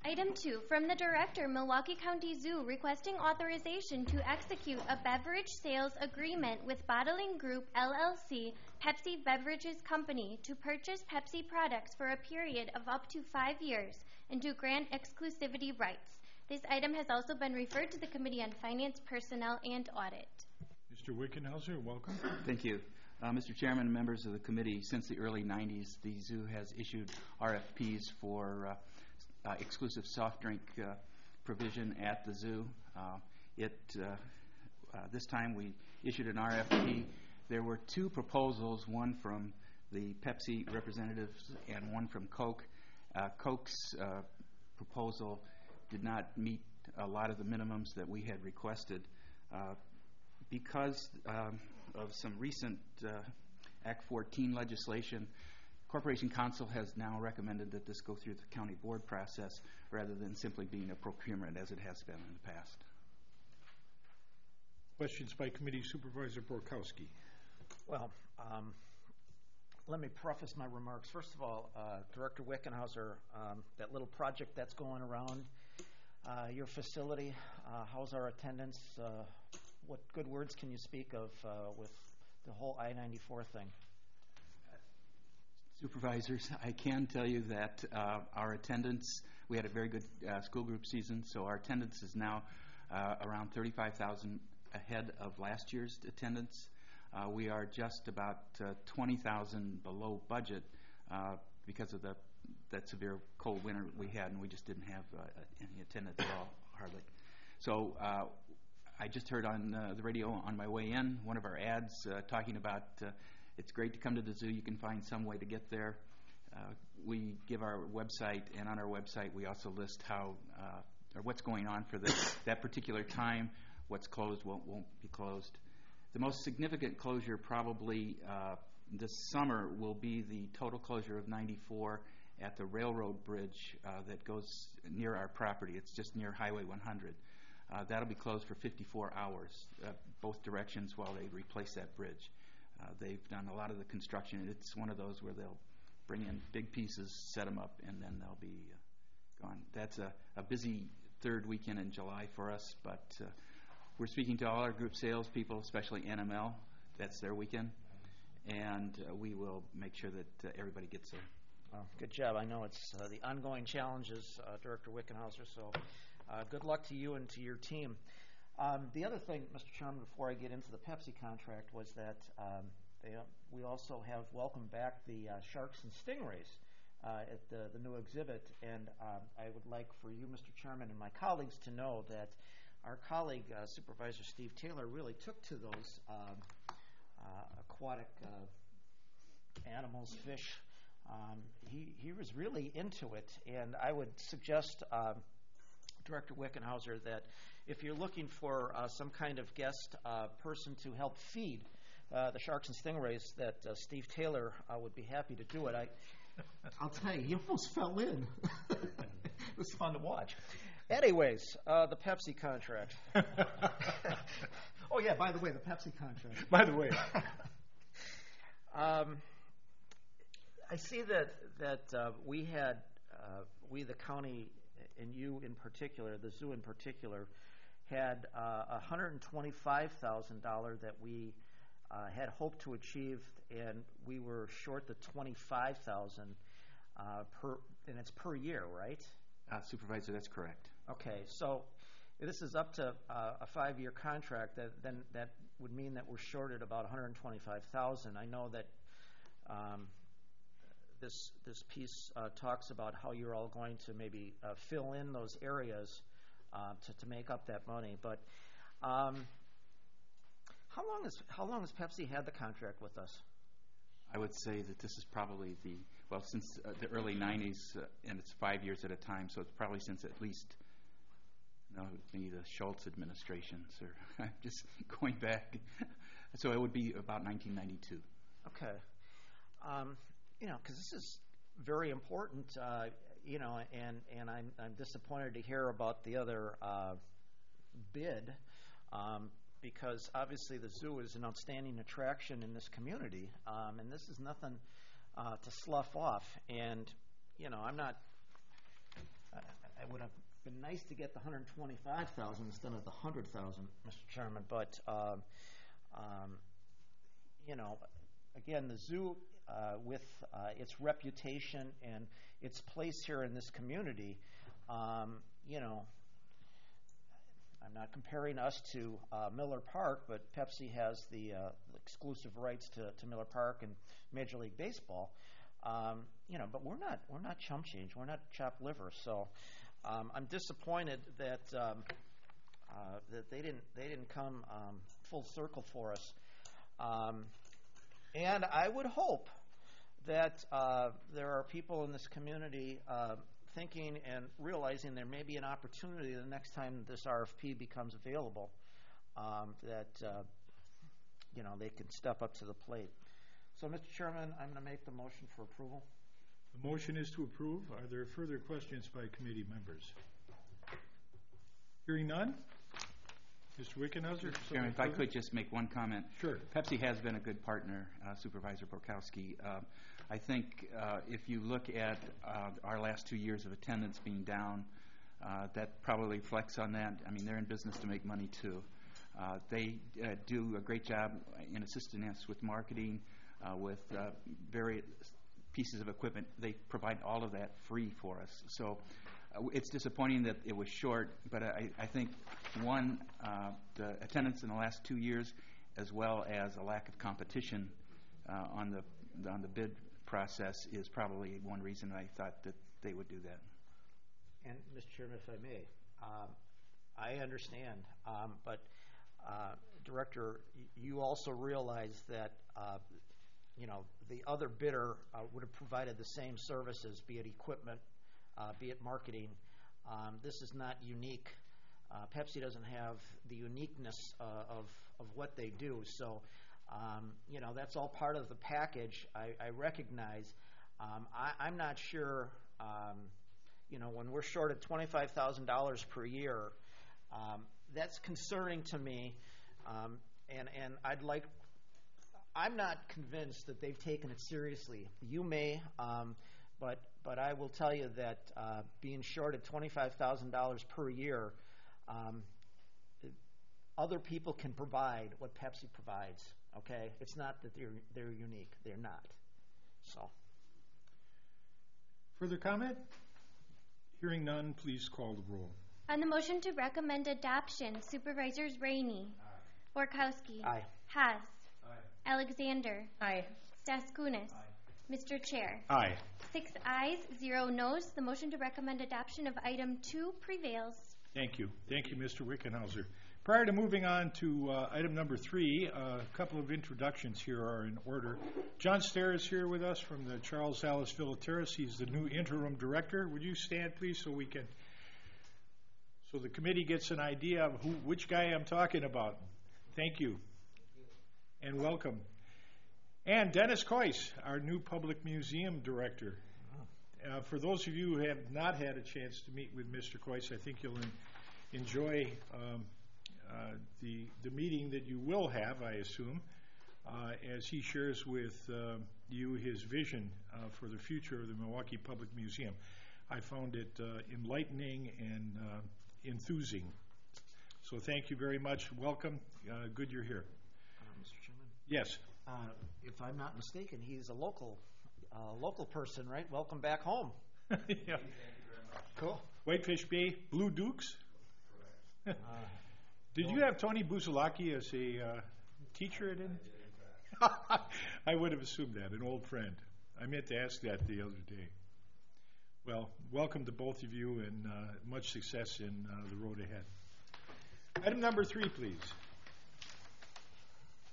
Item 2, from the Director, Milwaukee County Zoo, requesting authorization to execute a beverage sales agreement with Bottling Group, LLC, Pepsi Beverages Company, to purchase Pepsi products for a period of up to 5 years and to grant exclusivity rights. This item has also been referred to the Committee on Finance, Personnel, and Audit. Mr. Wickenhauser, welcome. Thank you. Mr. Chairman and members of the committee, since the early 90s, the zoo has issued RFPs for exclusive soft drink provision at the zoo. This time we issued an RFP. There were 2 proposals, one from the Pepsi representatives and one from Coke. Coke's proposal did not meet a lot of the minimums that we had requested. Because of some recent Act 14 legislation, Corporation Council has now recommended that this go through the county board process rather than simply being a procurement as it has been in the past. Questions by Committee Supervisor Borkowski. Well, let me preface my remarks. First of all, Director Wickenhauser, that little project that's going around your facility, how's our attendance? What good words can you speak of with the whole I-94 thing? Supervisors, I can tell you that our attendance, we had a very good school group season, so our attendance is now around 35,000 ahead of last year's attendance. We are just about 20,000 below budget because of that severe cold winter we had, and we just didn't have any attendance at all, hardly. So I just heard on the radio on my way in one of our ads talking about it's great to come to the zoo. You can find some way to get there. We give our website, and on our website we also list how or what's going on for that particular time. What's closed won't be closed. The most significant closure probably this summer will be the total closure of 94 at the railroad bridge that goes near our property. It's just near Highway 100. That'll be closed for 54 hours, both directions, while they replace that bridge. They've done a lot of the construction. It's one of those where they'll bring in big pieces, set them up, and then they'll be gone. That's a busy third weekend in July for us, but we're speaking to all our group salespeople, especially NML. That's their weekend, and we will make sure that everybody gets there. Well, good job. I know it's the ongoing challenges, Director Wickenhauser, so good luck to you and to your team. The other thing, Mr. Chairman, before I get into the Pepsi contract, was that we also have welcomed back the Sharks and Stingrays at the new exhibit, and I would like for you, Mr. Chairman, and my colleagues to know that our colleague, Supervisor Steve Taylor, really took to those aquatic animals, fish. He was really into it, and I would suggest, Director Wickenhauser, that if you're looking for some kind of guest person to help feed the Sharks and Stingrays, that Steve Taylor would be happy to do it. I'll tell you, he almost fell in. It was fun to watch. Anyways, the Pepsi contract. Oh, yeah, by the way, the Pepsi contract. By the way. I see that we, the county, and you in particular, the zoo in particular, had $125,000 that we had hoped to achieve, and we were short the $25,000 and it's per year, right? Supervisor, that's correct. Okay, so this is up to a 5-year contract. That would mean that we're shorted about $125,000. I know that this piece talks about how you're all going to maybe fill in those areas to make up that money. But how long has Pepsi had the contract with us? I would say that this is probably since the early 90s, and it's 5 years at a time, so it's probably since at least maybe the Schultz administrations, or just going back. So it would be about 1992. Okay. Because this is very important, and I'm disappointed to hear about the other bid, because obviously the zoo is an outstanding attraction in this community, and this is nothing to slough off. And I'm not I would have been nice to get the 125,000 instead of the 100,000, Mr. Chairman. But you know, again, the zoo, with its reputation and its place here in this community, you know, I'm not comparing us to Miller Park, but Pepsi has the exclusive rights to Miller Park and Major League Baseball. You know, but we're not chump change. We're not chopped liver. So I'm disappointed that that they didn't come full circle for us. And I would hope that there are people in this community thinking and realizing there may be an opportunity the next time this RFP becomes available, that you know, they can step up to the plate. So, Mr. Chairman, I'm going to make the motion for approval. The motion is to approve. Are there further questions by committee members? Hearing none. Mr. Wickenhauser? Chairman, if I could just make one comment. Sure. Pepsi has been a good partner, Supervisor Borkowski. I think if you look at our last 2 years of attendance being down, that probably reflects on that. I mean, they're in business to make money, too. They do a great job in assisting us with marketing, with various pieces of equipment. They provide all of that free for us. So it's disappointing that it was short, but I think, one, the attendance in the last 2 years, as well as a lack of competition on the bid process, is probably one reason I thought that they would do that. And, Mr. Chairman, if I may, I understand, but Director, you also realize that you know, the other bidder would have provided the same services, be it equipment, be it marketing. This is not unique. Pepsi doesn't have the uniqueness of what they do. So, you know, that's all part of the package. I recognize. I'm not sure, you know, when we're short at $25,000 per year, that's concerning to me. And I'm not convinced that they've taken it seriously. You may, but I will tell you that being short at $25,000 per year, other people can provide what Pepsi provides. Okay, it's not that they're unique. They're not. So. Further comment? Hearing none, please call the roll. On the motion to recommend adoption, Supervisors Rainey. Borkowski. Aye. Haas. Aye. Alexander. Aye. Staskunis. Mr. Chair. Aye. 6 ayes, 0 noes. The motion to recommend adoption of item 2 prevails. Thank you. Thank you, Mr. Wickenhauser. Prior to moving on to item number 3, a couple of introductions here are in order. John Stair is here with us from the Charles Alice Philatelis. He's the new interim director. Would you stand, please, so the committee gets an idea of which guy I'm talking about. Thank you. And welcome. And Dennis Coyce, our new public museum director. For those of you who have not had a chance to meet with Mr. Coyce, I think you'll enjoy the meeting that you will have, I assume, as he shares with you his vision for the future of the Milwaukee Public Museum. I found it enlightening and enthusing. So thank you very much. Welcome. Good you're here. Mr. Chairman? Yes. If I'm not mistaken, he's a local person, right? Welcome back home. Yeah. Thank you very much. Cool. Whitefish Bay, Blue Dukes. Correct. Did you have Tony Buzalaki as a teacher at it? I would have assumed that, an old friend. I meant to ask that the other day. Well, welcome to both of you, and much success in the road ahead. Item number 3, please.